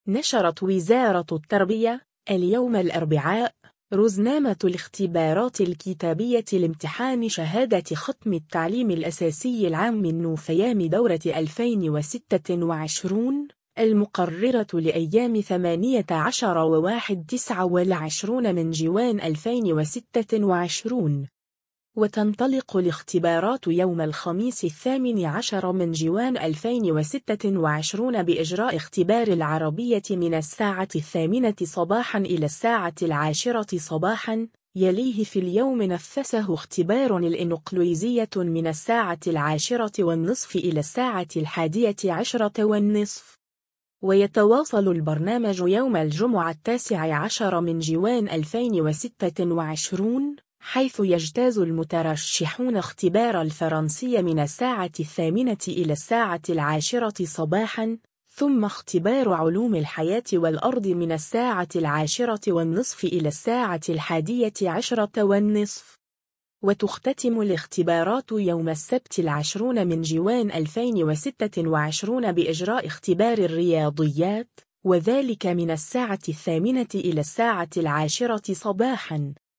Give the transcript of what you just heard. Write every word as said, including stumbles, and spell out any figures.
نشرت وزارة التربية اليوم الأربعاء رزنامة الاختبارات الكتابية لامتحان شهادة ختم التعليم الأساسي العام النوفيام دورة ألفين وستة وعشرين المقررة لأيام ثمانية عشر وواحد تسعة والعشرون من جوان ألفين وستة وعشرين، وتنطلق الاختبارات يوم الخميس الثامن عشر من جوان ألفين وستة وعشرين بإجراء اختبار العربية من الساعة الثامنة صباحا إلى الساعة العاشرة صباحا. يليه في اليوم نفسه اختبار الإنجليزية من الساعة العاشرة والنصف إلى الساعة الحادية عشرة والنصف. ويتواصل البرنامج يوم الجمعة التاسع عشر من جوان ألفين وستة وعشرين، حيث يجتاز المترشحون اختبار الفرنسية من الساعة الثامنة إلى الساعة العاشرة صباحا، ثم اختبار علوم الحياة والأرض من الساعة العاشرة والنصف إلى الساعة الحادية عشرة والنصف. وتختتم الاختبارات يوم السبت العشرون من جوان ألفين وستة وعشرين بإجراء اختبار الرياضيات، وذلك من الساعة الثامنة إلى الساعة العاشرة صباحا.